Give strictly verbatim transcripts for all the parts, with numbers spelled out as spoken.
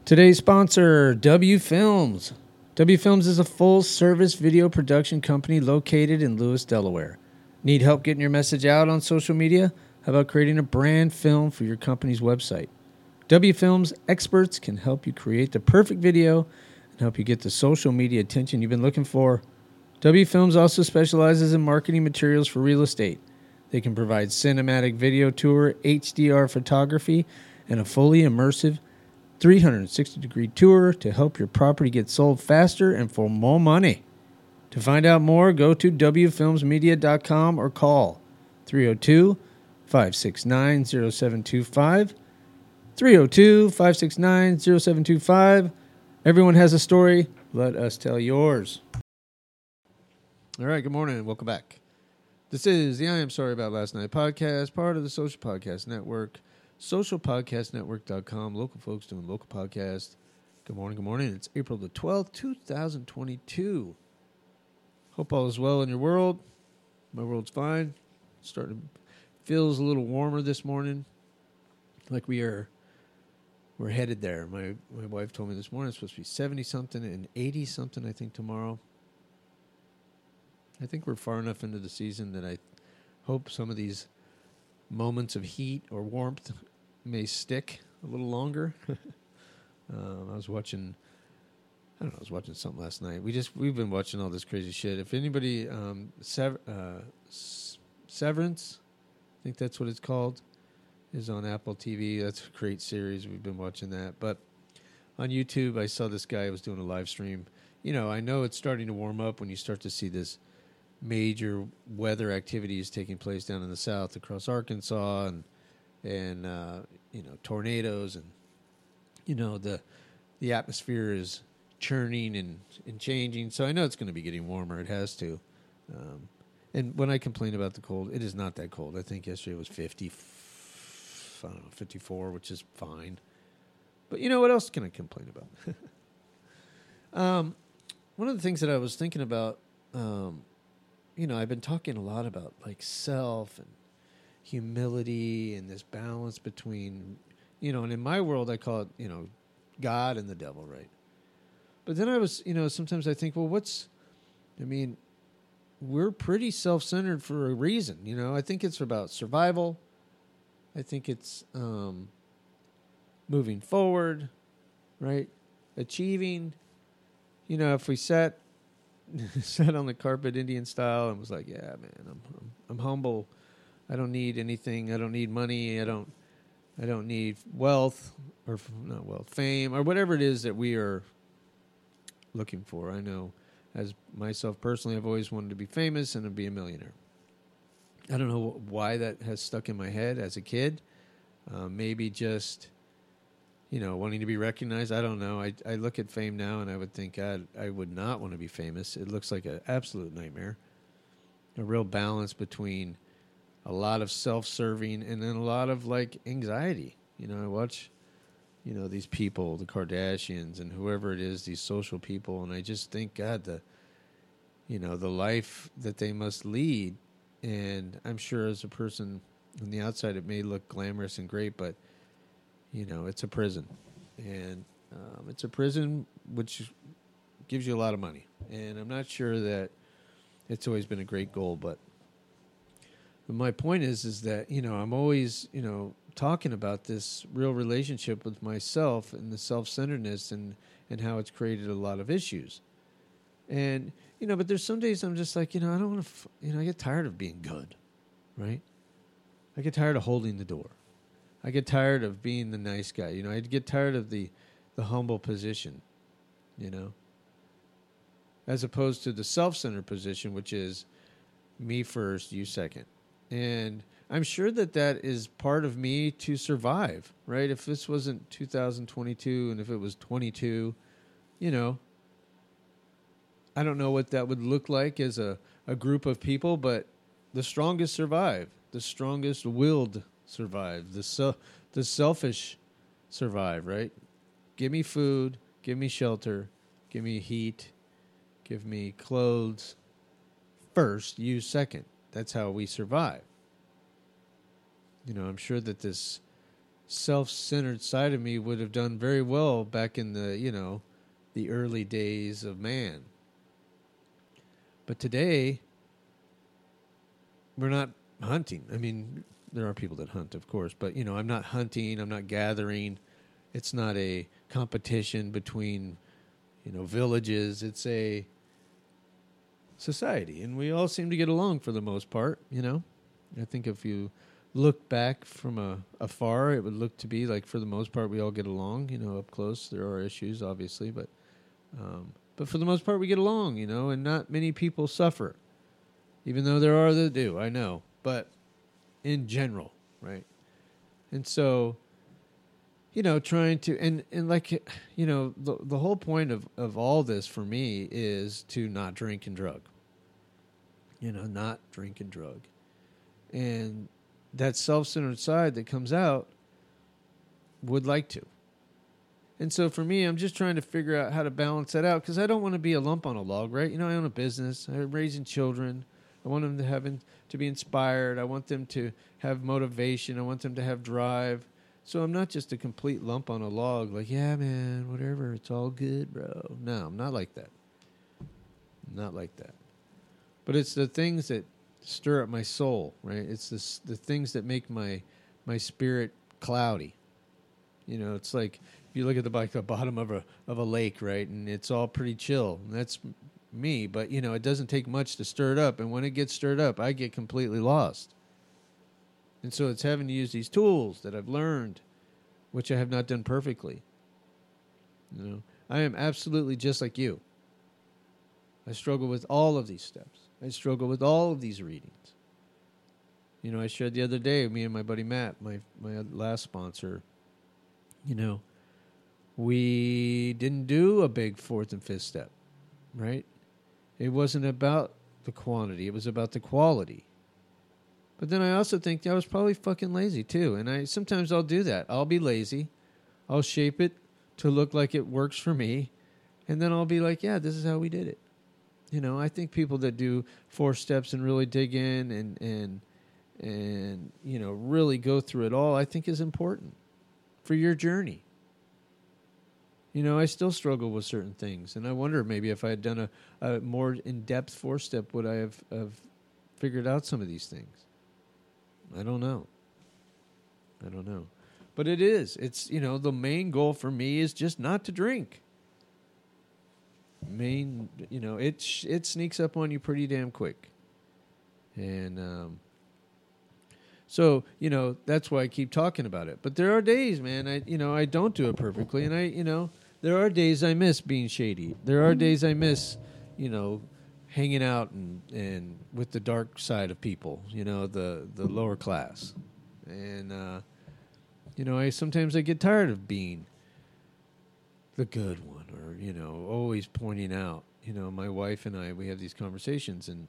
Today's sponsor, W Films. W Films is a full-service video production company located in Lewis, Delaware. Need help getting your message out on social media? How about creating a brand film for your company's website? W Films experts can help you create the perfect video and help you get the social media attention you've been looking for. W Films also specializes in marketing materials for real estate. They can provide cinematic video tour, H D R photography, and a fully immersive three hundred sixty degree tour to help your property get sold faster and for more money. To find out more, go to w films media dot com or call three oh two, five six nine, oh seven two five, three oh two, five six nine, oh seven two five. Everyone has a story. Let us tell yours. All right, good morning and welcome back. This is the I Am Sorry About Last Night podcast, part of the Social Podcast Network. social podcast network dot com, local folks doing local podcasts. Good morning, good morning. It's April the twelfth, twenty twenty-two. Hope all is well in your world. My world's fine. Starting feels a little warmer this morning. Like we are we're headed there. My my wife told me this morning it's supposed to be seventy something and eighty something, I think, tomorrow. I think we're far enough into the season that I hope some of these moments of heat or warmth may stick a little longer. um, I was watching, I don't know, I was watching something last night. We just, we've been watching all this crazy shit. If anybody, um, Sever, uh, Severance, I think that's what it's called, is on Apple T V. That's a great series. We've been watching that. But on YouTube, I saw this guy was doing a live stream. You know, I know it's starting to warm up when you start to see this major weather activities taking place down in the south across Arkansas and and uh, you know, tornadoes, and you know, the the atmosphere is churning and, and changing. So I know it's going to be getting warmer. It has to. Um, and when I complain about the cold, it is not that cold. I think yesterday was fifty, I don't know, fifty-four, which is fine. But you know, what else can I complain about? um, one of the things that I was thinking about, um, you know, I've been talking a lot about like self and humility and this balance between, you know, and in my world I call it, you know, God and the devil, right? But then I was, you know, sometimes I think, well, what's, I mean, we're pretty self-centered for a reason, you know. I think it's about survival. I think it's um, moving forward, right? Achieving. You know, if we sat sat on the carpet Indian style and was like, yeah, man, I'm, I'm I'm humble. I don't need anything. I don't need money. I don't I don't need wealth or not wealth, fame or whatever it is that we are looking for. I know, as myself personally, I've always wanted to be famous and to be a millionaire. I don't know why that has stuck in my head as a kid. Uh, maybe just, you know, wanting to be recognized. I don't know. I I look at fame now and I would think, God, I would not want to be famous. It looks like an absolute nightmare. A real balance between a lot of self-serving and then a lot of like anxiety. You know, I watch, you know, these people, the Kardashians and whoever it is, these social people, and I just think, God, the, you know, the life that they must lead. And I'm sure as a person on the outside, it may look glamorous and great, but you know, it's a prison, and um, it's a prison which gives you a lot of money. And I'm not sure that it's always been a great goal, but, but my point is, is that, you know, I'm always, you know, talking about this real relationship with myself and the self-centeredness and, and how it's created a lot of issues. And, you know, but there's some days I'm just like, you know, I don't want to, f- you know, I get tired of being good, right? I get tired of holding the door. I get tired of being the nice guy. You know, I get tired of the, the humble position, you know, as opposed to the self-centered position, which is me first, you second. And I'm sure that that is part of me to survive, right? If this wasn't two thousand twenty-two and if it was twenty-two, you know, I don't know what that would look like as a, a group of people, but the strongest survive. The strongest willed survive. The se- the selfish survive, right? Give me food, give me shelter, give me heat, give me clothes first, you second. That's how we survive. You know, I'm sure that this self-centered side of me would have done very well back in the, you know, the early days of man. But today, we're not hunting. I mean, there are people that hunt, of course, but, you know, I'm not hunting, I'm not gathering. It's not a competition between, you know, villages. It's a society, and we all seem to get along for the most part, you know. I think if you look back from a, afar, it would look to be like, for the most part, we all get along, you know. Up close, there are issues, obviously, but um, but for the most part, we get along, you know, and not many people suffer, even though there are that do, I know, but in general, right? And so, you know, trying to, and, and like, you know, the the whole point of, of all this for me is to not drink and drug. You know, not drink and drug. And that self-centered side that comes out would like to. And so for me, I'm just trying to figure out how to balance that out, because I don't want to be a lump on a log, right? You know, I own a business. I'm raising children. I want them to have in, to be inspired. I want them to have motivation. I want them to have drive. So I'm not just a complete lump on a log, like, yeah, man, whatever, it's all good, bro. No, I'm not like that. I'm not like that. But it's the things that stir up my soul, right? It's the the things that make my my spirit cloudy. You know, it's like if you look at the, like, the bottom of a of a lake, right, and it's all pretty chill. And that's me, but, you know, it doesn't take much to stir it up. And when it gets stirred up, I get completely lost. And so it's having to use these tools that I've learned, which I have not done perfectly. You know, I am absolutely just like you. I struggle with all of these steps. I struggle with all of these readings. You know, I shared the other day, me and my buddy Matt, my my last sponsor, you know, we didn't do a big fourth and fifth step, right? It wasn't about the quantity. It was about the quality. But then I also think I was probably fucking lazy too. And I sometimes I'll do that. I'll be lazy. I'll shape it to look like it works for me. And then I'll be like, yeah, this is how we did it. You know, I think people that do four steps and really dig in and, and, and, you know, really go through it all, I think is important for your journey. You know, I still struggle with certain things. And I wonder maybe if I had done a, a more in-depth four-step, would I have, have figured out some of these things? I don't know. I don't know. But it is. It's, you know, the main goal for me is just not to drink. Main, you know, it sh- it sneaks up on you pretty damn quick. And um, so, you know, that's why I keep talking about it. But there are days, man, I, you know, I don't do it perfectly. And I, you know, there are days I miss being shady. There are days I miss, you know, hanging out and, and with the dark side of people, you know, the, the lower class. And, uh, you know, I sometimes I get tired of being the good one, or, you know, always pointing out. You know, my wife and I, we have these conversations, and,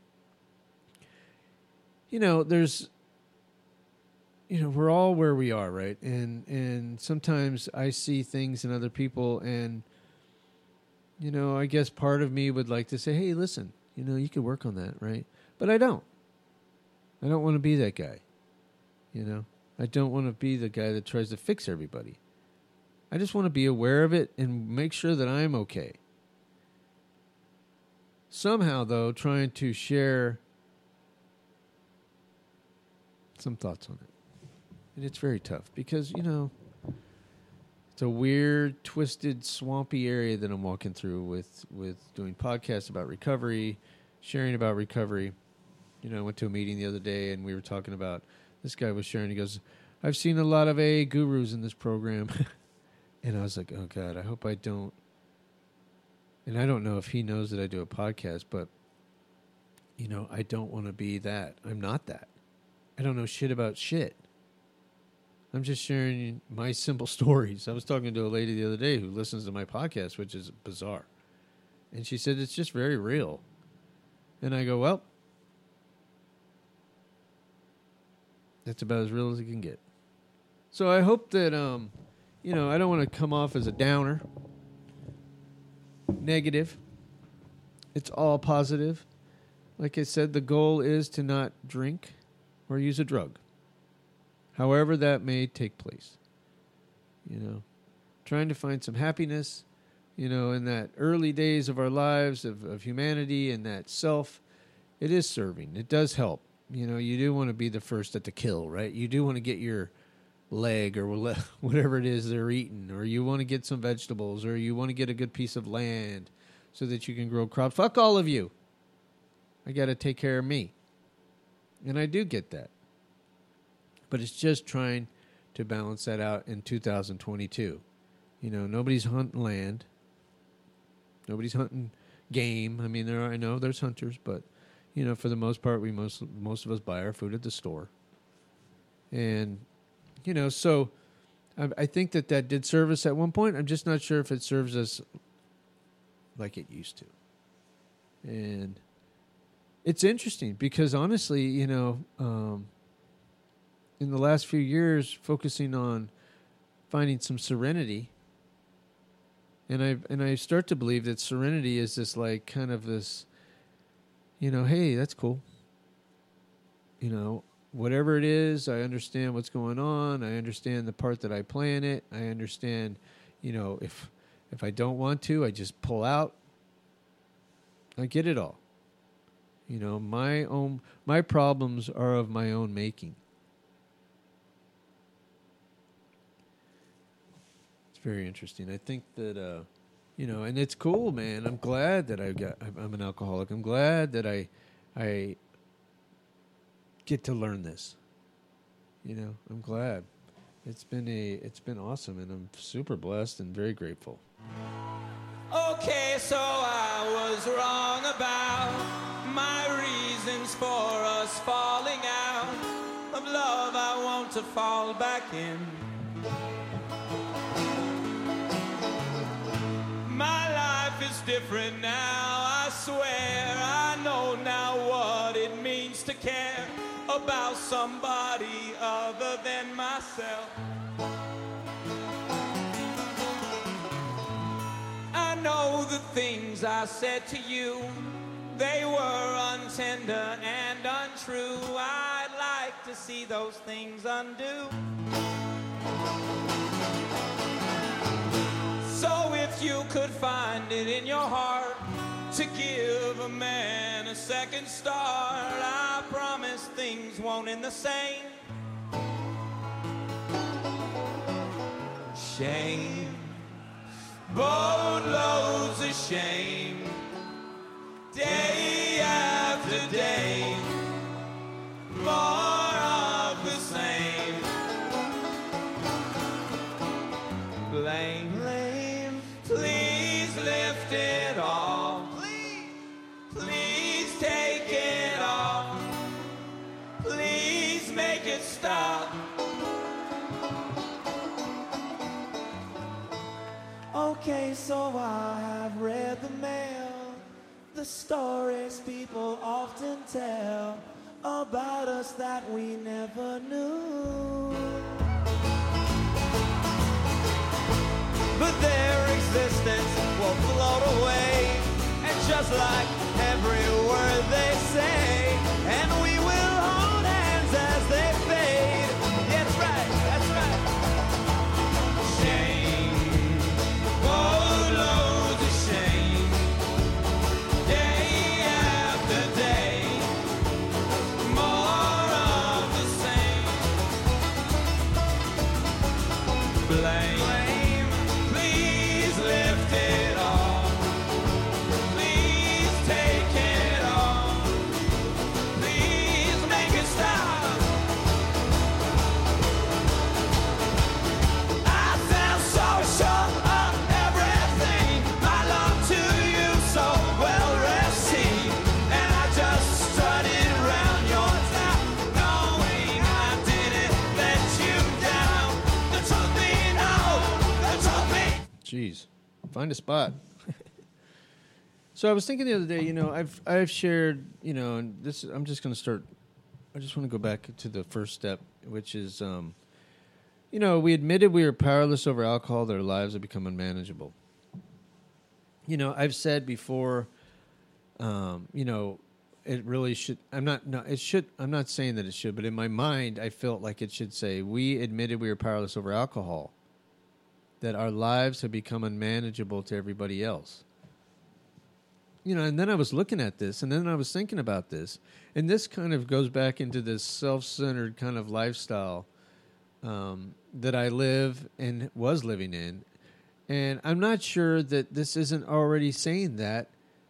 you know, there's, you know, we're all where we are, right? And and sometimes I see things in other people, and, you know, I guess part of me would like to say, hey, listen, you know, you could work on that, right? But I don't. I don't want to be that guy, you know? I don't want to be the guy that tries to fix everybody. I just want to be aware of it and make sure that I'm okay. Somehow, though, trying to share some thoughts on it. And it's very tough because, you know, it's a weird, twisted, swampy area that I'm walking through with, with doing podcasts about recovery, sharing about recovery. You know, I went to a meeting the other day and we were talking about, this guy was sharing, he goes, I've seen a lot of A A gurus in this program. And I was like, oh, God, I hope I don't. And I don't know if he knows that I do a podcast, but, you know, I don't want to be that. I'm not that. I don't know shit about shit. I'm just sharing my simple stories. I was talking to a lady the other day who listens to my podcast, which is bizarre. And she said, it's just very real. And I go, well, that's about as real as it can get. So I hope that, um, you know, I don't want to come off as a downer, negative. It's all positive. Like I said, the goal is to not drink or use a drug. however that may take place. You know, trying to find some happiness, you know, in that early days of our lives of, of humanity and that self. It is serving. It does help. You know, you do want to be the first at the kill, right? You do want to get your leg or whatever it is they're eating, or you want to get some vegetables, or you want to get a good piece of land so that you can grow crops. Fuck all of you. I got to take care of me. And I do get that. But it's just trying to balance that out in two thousand twenty-two. You know, nobody's hunting land. Nobody's hunting game. I mean, there are, I know there's hunters, but, you know, for the most part, we most most of us buy our food at the store. And, you know, so I, I think that that did serve us at one point. I'm just not sure if it serves us like it used to. And it's interesting because, honestly, you know, um, in the last few years, focusing on finding some serenity, and I and I start to believe that serenity is this, like, kind of this, you know, hey, that's cool. You know, whatever it is, I understand what's going on. I understand the part that I play in it. I understand, you know, if if I don't want to, I just pull out. I get it all. You know, my own my problems are of my own making. It's very interesting. I think that, uh, you know, and it's cool, man. I'm glad that I got. I'm an alcoholic. I'm glad that I, I get to learn this. You know, I'm glad. It's been a. It's been awesome, and I'm super blessed and very grateful. Okay, so I was wrong about my reasons for us falling out of love. I want to fall back in. My life is different now, I swear. I know now what it means to care about somebody other than myself. I know the things I said to you, they were untender and untrue. I'd like to see those things undo. So if you could find it in your heart to give a man a second start, I promise things won't end the same. Shame, boatloads of shame, day after day, more of the same. Blame, blame, please lift it off. Please, please take it off. Please make it stop. Okay, so I have read the mail, the stories people often tell about us that we never knew. But their existence will float away, and just like every word they say, and we will hold hands as they fade. That's right, that's right. Shame, oh loads of shame, day after day, more of the same. Blame, please lift it off. Please take it off. Please make it stop. I felt so sure of everything. My love to you so well received, and I just strutted around your town, knowing I didn't let you down. The truth be known, the truth be. Jeez, find a spot. So I was thinking the other day, you know, I've I've shared, you know, and this I'm just going to start. I just want to go back to the first step, which is, um, you know, we admitted we were powerless over alcohol; that our lives had become unmanageable. You know, I've said before, um, you know, it really should. I'm not. No, it should. I'm not saying that it should, but in my mind, I felt like it should say, "We admitted we were powerless over alcohol. That our lives have become unmanageable to everybody else." You know, and then I was looking at this, and then I was thinking about this, and this kind of goes back into this self-centered kind of lifestyle um, that I live and was living in, and I'm not sure that this isn't already saying that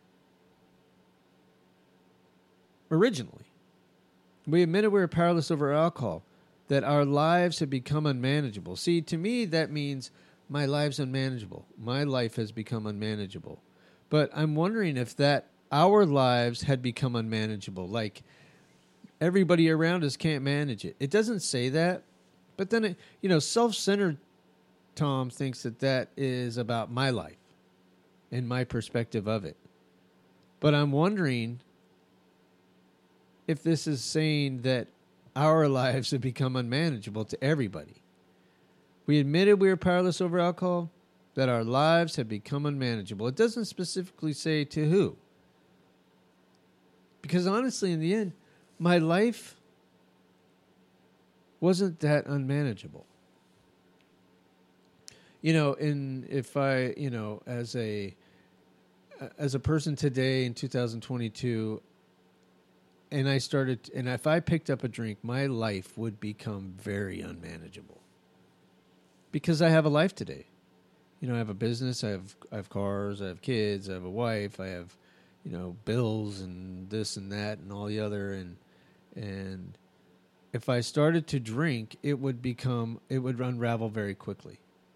originally. We admitted we were powerless over alcohol, that our lives have become unmanageable. See, to me, that means my life's unmanageable. My life has become unmanageable. But I'm wondering if that our lives had become unmanageable, like everybody around us can't manage it. It doesn't say that, but then, it, you know, self-centered Tom thinks that that is about my life and my perspective of it. But I'm wondering if this is saying that our lives have become unmanageable to everybody. We admitted we were powerless over alcohol, that our lives have become unmanageable. It doesn't specifically say to who. Because honestly, in the end, my life wasn't that unmanageable. You know, in if I, you know, as a as a person today in two thousand twenty-two, and I started, and if I picked up a drink, my life would become very unmanageable. Because I have a life today. You know, I have a business, I have I have cars, I have kids, I have a wife, I have, you know, bills and this and that and all the other, and and if I started to drink, it would become it would unravel very quickly.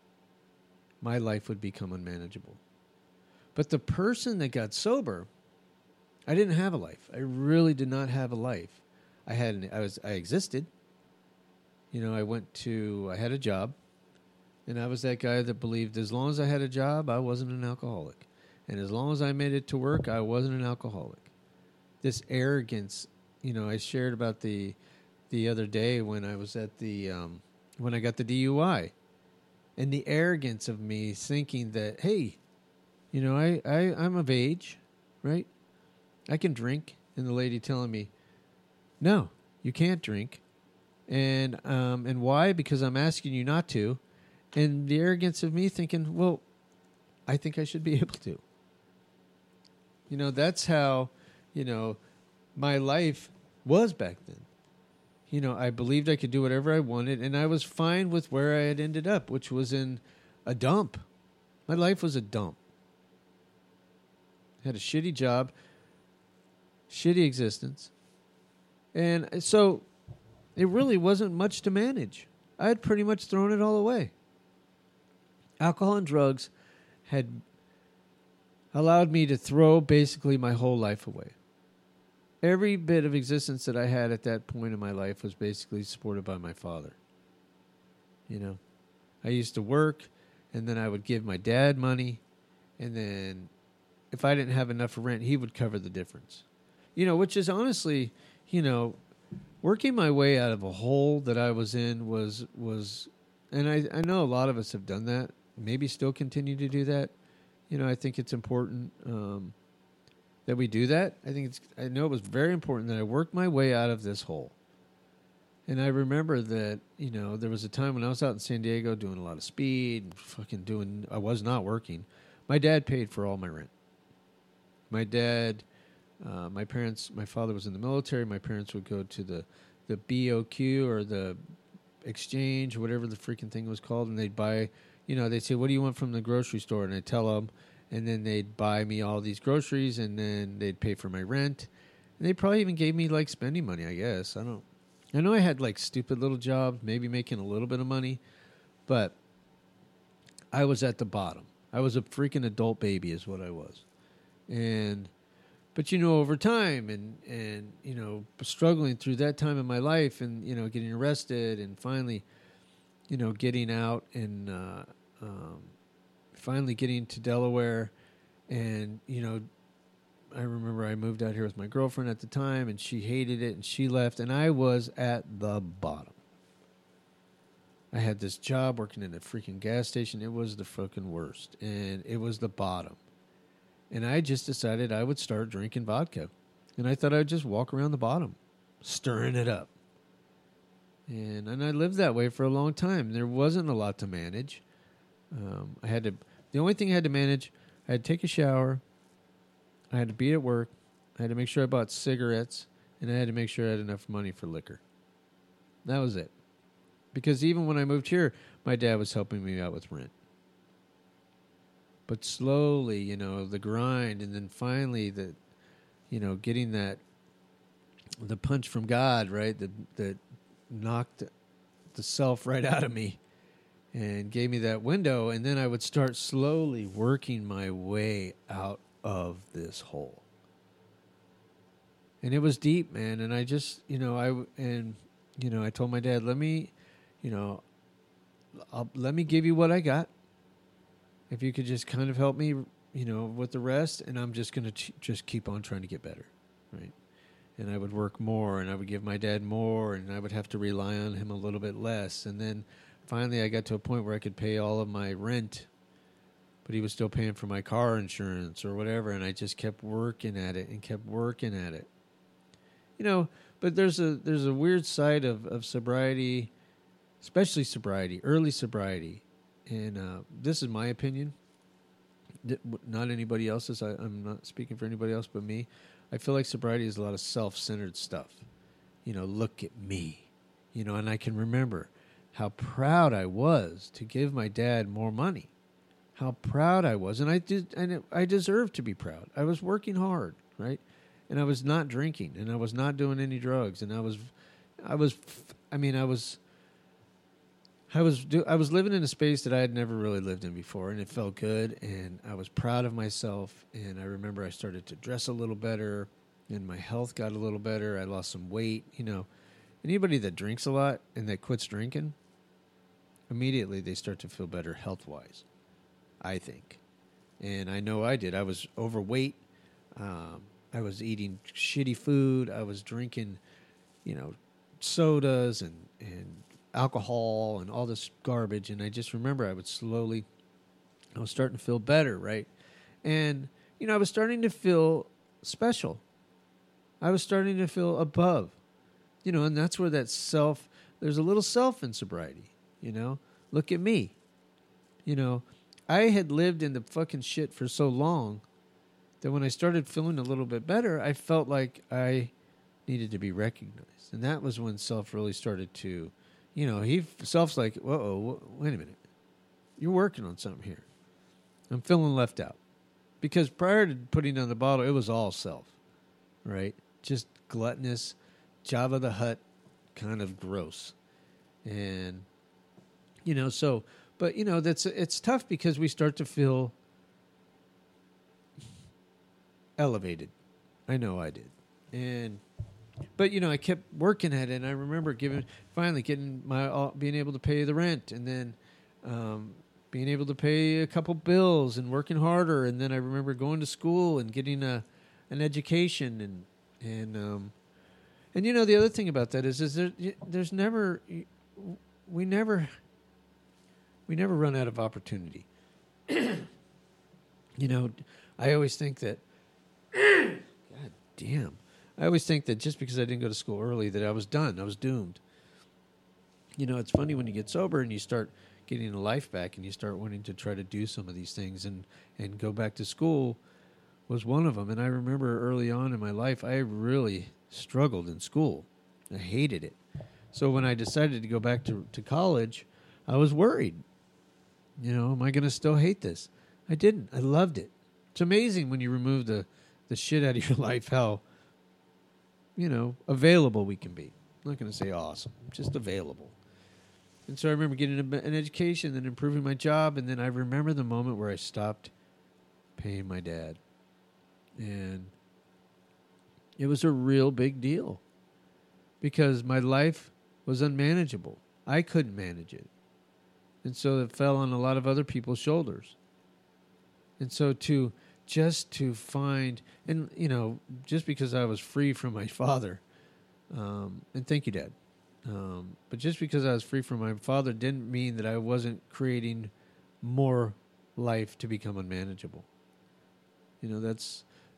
My life would become unmanageable. But the person that got sober, I didn't have a life. I really did not have a life. I had an, I was I existed. You know, I went to I had a job. And I was that guy that believed as long as I had a job, I wasn't an alcoholic. And as long as I made it to work, I wasn't an alcoholic. This arrogance, you know, I shared about the the other day when I was at the, um, when I got the D U I. And the arrogance of me thinking that, hey, you know, I, I, I'm of age, right? I can drink. And the lady telling me, no, you can't drink. And um, and why? Because I'm asking you not to. And the arrogance of me thinking, well, I think I should be able to. You know, that's how, you know, my life was back then. You know, I believed I could do whatever I wanted, and I was fine with where I had ended up, which was in a dump. My life was a dump. I had a shitty job, shitty existence. And so it really wasn't much to manage. I had pretty much thrown it all away. Alcohol and drugs had allowed me to throw basically my whole life away. Every bit of existence that I had at that point in my life was basically supported by my father. You know, I used to work, and then I would give my dad money, and then if I didn't have enough rent, he would cover the difference. You know, which is honestly, you know, working my way out of a hole that I was in was, was and I, I know a lot of us have done that, maybe still continue to do that. You know, I think it's important um, that we do that. I think it's, I know it was very important that I worked my way out of this hole. And I remember that, you know, there was a time when I was out in San Diego doing a lot of speed, and fucking doing, I was not working. My dad paid for all my rent. My dad, uh, my parents, my father was in the military. My parents would go to the, the B O Q or the exchange, whatever the freaking thing was called, and they'd buy, you know, they'd say, what do you want from the grocery store? And I'd tell them, and then they'd buy me all these groceries, and then they'd pay for my rent. And they probably even gave me, like, spending money, I guess. I don't, I know I had, like, stupid little jobs, maybe making a little bit of money, but I was at the bottom. I was a freaking adult baby is what I was. And, but, you know, over time and, and, you know, struggling through that time in my life and, you know, getting arrested and finally, you know, getting out and uh, um, finally getting to Delaware. And, you know, I remember I moved out here with my girlfriend at the time, and she hated it, and she left, and I was at the bottom. I had this job working in a freaking gas station. It was the fucking worst, and it was the bottom. And I just decided I would start drinking vodka. And I thought I'd just walk around the bottom, stirring it up. And and I lived that way for a long time. There wasn't a lot to manage. Um, I had to. The only thing I had to manage, I had to take a shower. I had to be at work. I had to make sure I bought cigarettes, and I had to make sure I had enough money for liquor. That was it. Because even when I moved here, my dad was helping me out with rent. But slowly, you know, the grind, and then finally the, you know, getting that, the punch from God, right, that that knocked the self right out of me and gave me that window, and then I would start slowly working my way out of this hole. And it was deep, man, and I just, you know, I, and, you know, I told my dad, let me, you know, I'll, let me give you what I got. If you could just kind of help me, you know, with the rest, and I'm just going to ch- just keep on trying to get better, right? And I would work more, and I would give my dad more, and I would have to rely on him a little bit less. And then finally I got to a point where I could pay all of my rent, but he was still paying for my car insurance or whatever, and I just kept working at it and kept working at it. You know, but there's a there's a weird side of, of sobriety, especially sobriety, early sobriety. And uh, this is my opinion, not anybody else's. I, I'm not speaking for anybody else but me. I feel like sobriety is a lot of self-centered stuff. You know, look at me. You know, and I can remember how proud I was to give my dad more money. How proud I was. And I did, and it, I deserved to be proud. I was working hard, right? And I was not drinking, and I was not doing any drugs, and I was, I was, I mean, I was, I was, do, I was living in a space that I had never really lived in before, and it felt good, and I was proud of myself. And I remember I started to dress a little better, and my health got a little better. I lost some weight. You know, anybody that drinks a lot and that quits drinking, immediately they start to feel better health-wise, I think. And I know I did. I was overweight. Um, I was eating shitty food. I was drinking, you know, sodas and, and alcohol and all this garbage. And I just remember I would slowly, I was starting to feel better, right? And, you know, I was starting to feel special. I was starting to feel above, you know, and that's where that self, there's a little self in sobriety, you know? Look at me. You know, I had lived in the fucking shit for so long that when I started feeling a little bit better, I felt like I needed to be recognized. And that was when self really started to, you know, he self's like, uh-oh, wait a minute. You're working on something here. I'm feeling left out. Because prior to putting down the bottle, it was all self, right? Just gluttonous, Jabba the Hutt, kind of gross. And, you know, so, but, you know, that's it's tough because we start to feel elevated. I know I did. And, but, you know, I kept working at it, and I remember giving, finally getting my, uh, being able to pay the rent, and then um, being able to pay a couple bills and working harder. And then I remember going to school and getting a, an education. And, and, um, and, you know, the other thing about that is, is there, there's never, we never, we never run out of opportunity. You know, I always think that, God damn. I always think that just because I didn't go to school early that I was done. I was doomed. You know, it's funny when you get sober and you start getting a life back and you start wanting to try to do some of these things, and, and go back to school was one of them. And I remember early on in my life, I really struggled in school. I hated it. So when I decided to go back to, to college, I was worried. You know, am I going to still hate this? I didn't. I loved it. It's amazing when you remove the, the shit out of your life, how, you know, available we can be. I'm not going to say awesome, just available. And so I remember getting a, an education and improving my job, and then I remember the moment where I stopped paying my dad. And it was a real big deal because my life was unmanageable. I couldn't manage it. And so it fell on a lot of other people's shoulders. And so to just to find, and, you know, just because I was free from my father, um, and thank you, Dad, um, but just because I was free from my father didn't mean that I wasn't creating more life to become unmanageable. You know, that's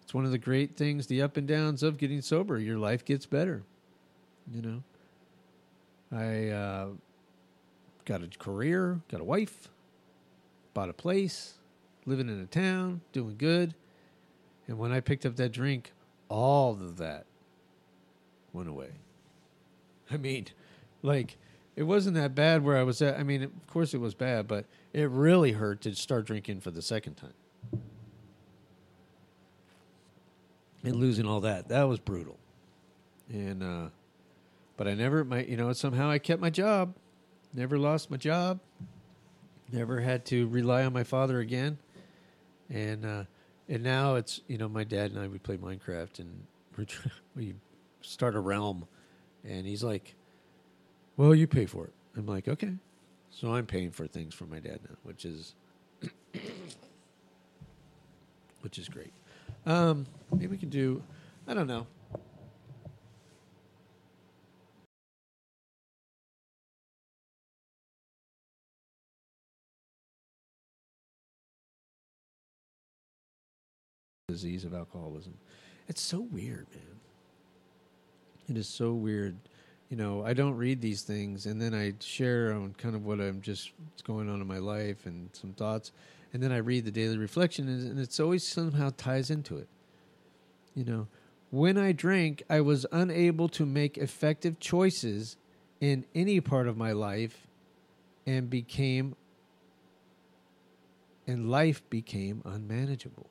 It's one of the great things, the up and downs of getting sober. Your life gets better. You know, I uh, got a career, got a wife, bought a place, living in a town, doing good. And when I picked up that drink, all of that went away. I mean, like, it wasn't that bad where I was at. I mean, of course it was bad, but it really hurt to start drinking for the second time. And losing all that. That was brutal. And, uh, but I never, my, you know, somehow I kept my job. Never lost my job. Never had to rely on my father again. And, uh, and now it's, you know, my dad and I, we play Minecraft and we're, we start a realm. And he's like, well, you pay for it. I'm like, okay. So I'm paying for things for my dad now, which is, which is great. Um, maybe we can do, I don't know. Disease of alcoholism. It's so weird, man. It is so weird. You know, I don't read these things, and then I share on kind of what I'm just what's going on in my life and some thoughts, and then I read the daily reflection, and it's always somehow ties into it. You know, when I drank, I was unable to make effective choices in any part of my life, and became, and life became unmanageable.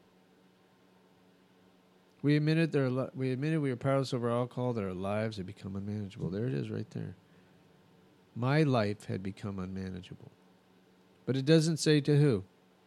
We admitted there. Are, we admitted we were powerless over alcohol. That our lives had become unmanageable. There it is, right there. My life had become unmanageable, but it doesn't say to who.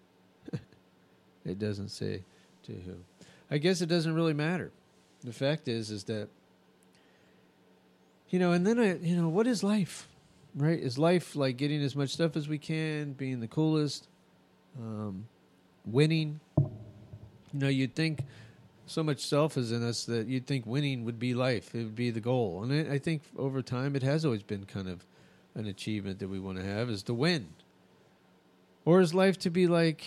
It doesn't say to who. I guess it doesn't really matter. The fact is, is that you know. And then I, you know, what is life? Right? Is life like getting as much stuff as we can, being the coolest, um, winning? You know, you'd think. So much self is in us that you'd think winning would be life. It would be the goal. And I, I think over time it has always been kind of an achievement that we want to have is to win. Or is life to be like,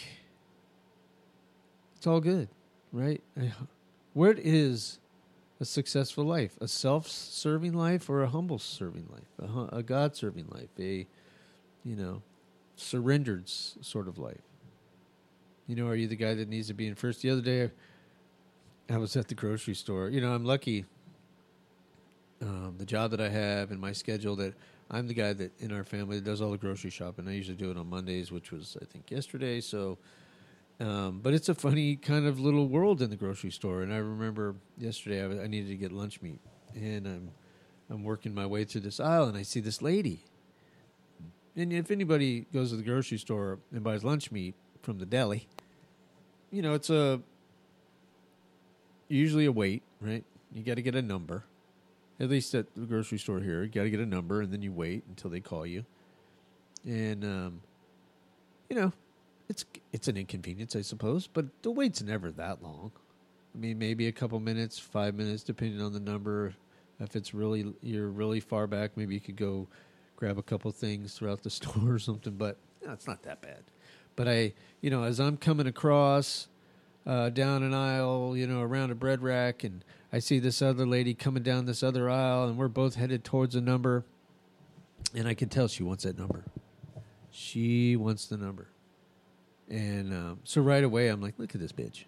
it's all good, right? What is a successful life? A self-serving life or a humble serving life? A, a God-serving life? A, you know, surrendered s- sort of life? You know, are you the guy that needs to be in first? The other day, I, I was at the grocery store. You know, I'm lucky, um, the job that I have and my schedule, that I'm the guy that in our family that does all the grocery shopping. I usually do it on Mondays, which was, I think, yesterday. So, um, but it's a funny kind of little world in the grocery store. And I remember yesterday I, was, I needed to get lunch meat. And I'm, I'm working my way through this aisle, and I see this lady. And if anybody goes to the grocery store and buys lunch meat from the deli, you know, it's a... usually a wait, right? You got to get a number. At least at the grocery store here, you got to get a number, and then you wait until they call you. And um, you know, it's it's an inconvenience, I suppose, but the wait's never that long. I mean, maybe a couple minutes, five minutes, depending on the number. If it's really you're really far back, maybe you could go grab a couple things throughout the store or something. But no, it's not that bad. But I, you know, as I'm coming across. Uh, down an aisle, you know, around a bread rack, and I see this other lady coming down this other aisle, and we're both headed towards a number, and I can tell she wants that number. She wants the number. And um, so right away, I'm like, look at this bitch.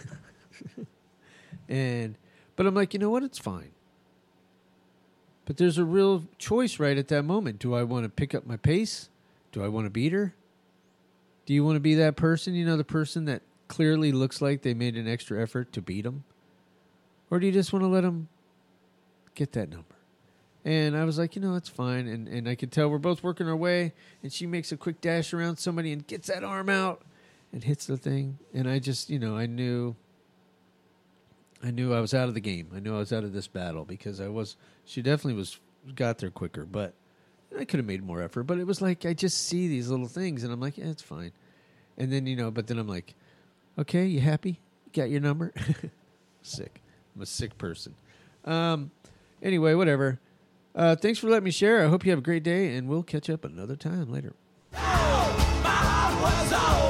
and, but I'm like, you know what? It's fine. But there's a real choice right at that moment. Do I want to pick up my pace? Do I want to beat her? Do you want to be that person, you know, the person that clearly looks like they made an extra effort to beat them? Or do you just want to let them get that number? And I was like, you know, it's fine. And and I could tell we're both working our way, and she makes a quick dash around somebody and gets that arm out and hits the thing. And I just, you know, I knew I knew I was out of the game. I knew I was out of this battle because I was, she definitely was, got there quicker, but I could have made more effort. But it was like, I just see these little things and I'm like, yeah, it's fine. And then, you know, but then I'm like, okay, you happy? You got your number? Sick. I'm a sick person. Um, anyway, whatever. Uh, thanks for letting me share. I hope you have a great day, and we'll catch up another time later. Oh, my heart was all